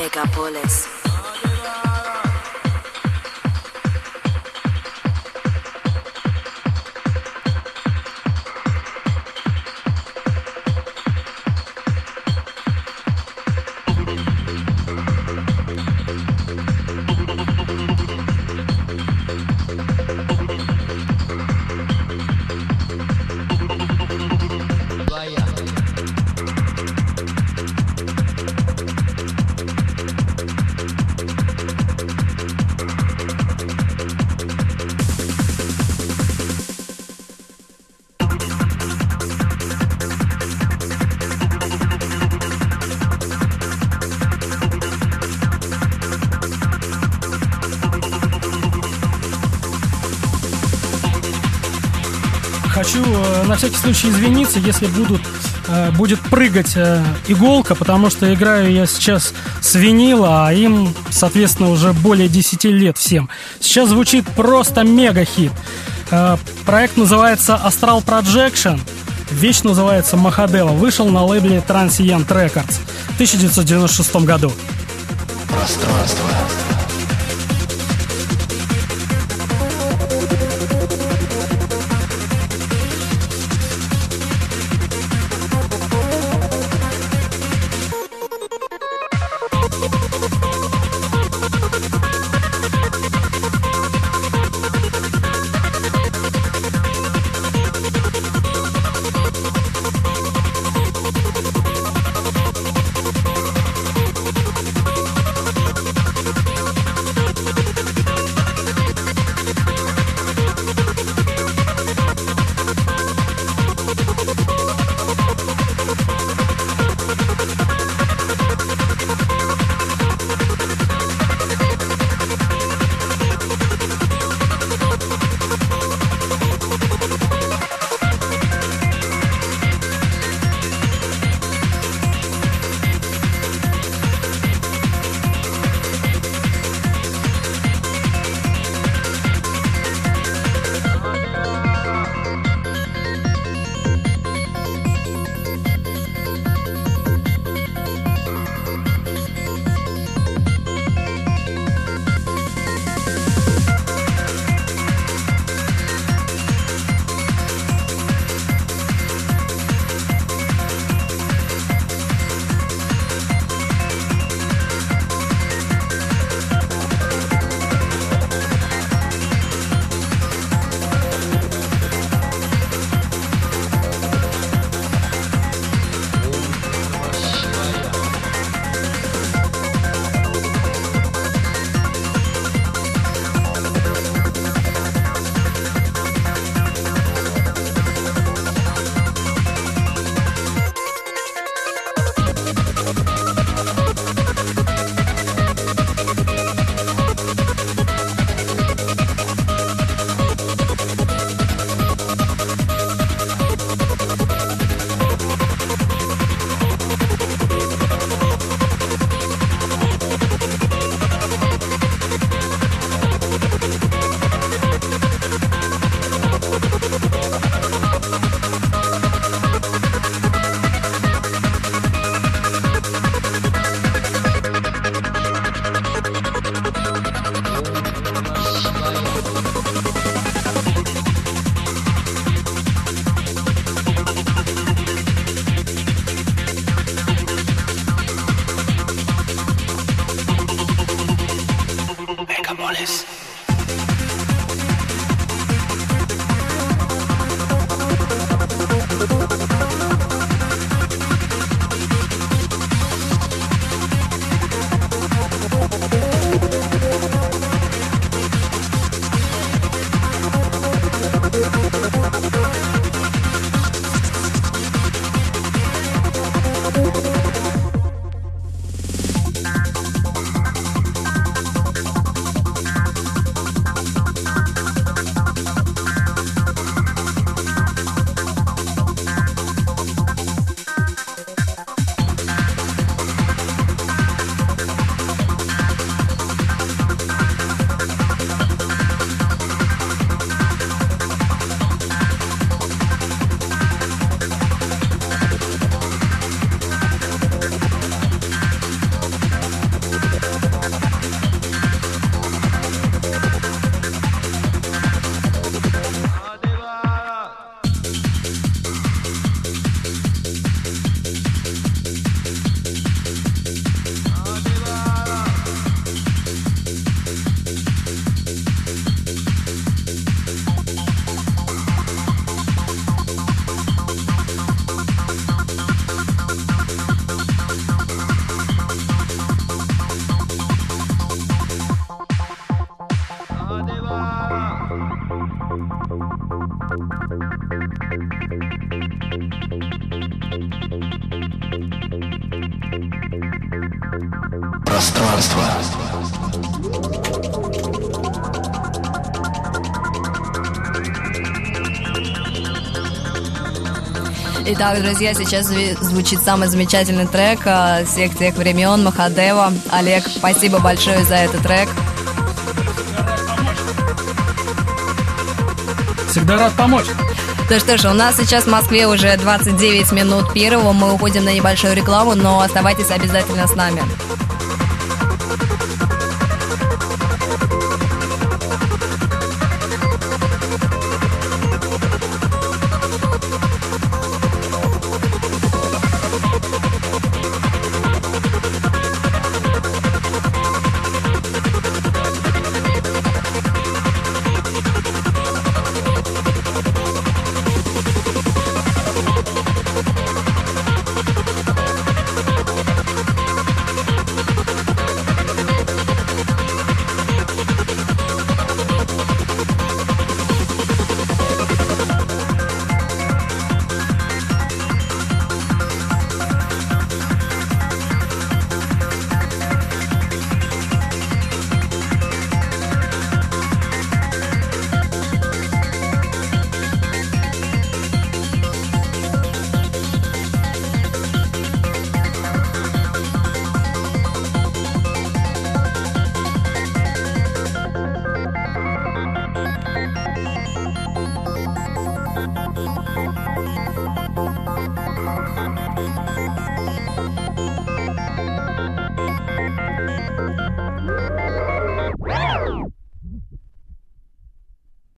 Megapolis. Хочу на всякий случай извиниться, если будет прыгать иголка, потому что играю я сейчас с винила, а им, соответственно, уже более 10 лет всем. Сейчас звучит просто мега-хит. Проект называется Astral Projection, вещь называется Махадева. Вышел на лейбле Transient Records в 1996 году. Пространство. Пространство. Итак, друзья, сейчас звучит самый замечательный трек всех тех времен Махадева. Олег, спасибо большое за этот трек. Всегда рад помочь. Ну что ж, у нас сейчас в Москве уже 29 минут первого. Мы уходим на небольшую рекламу, но оставайтесь обязательно с нами.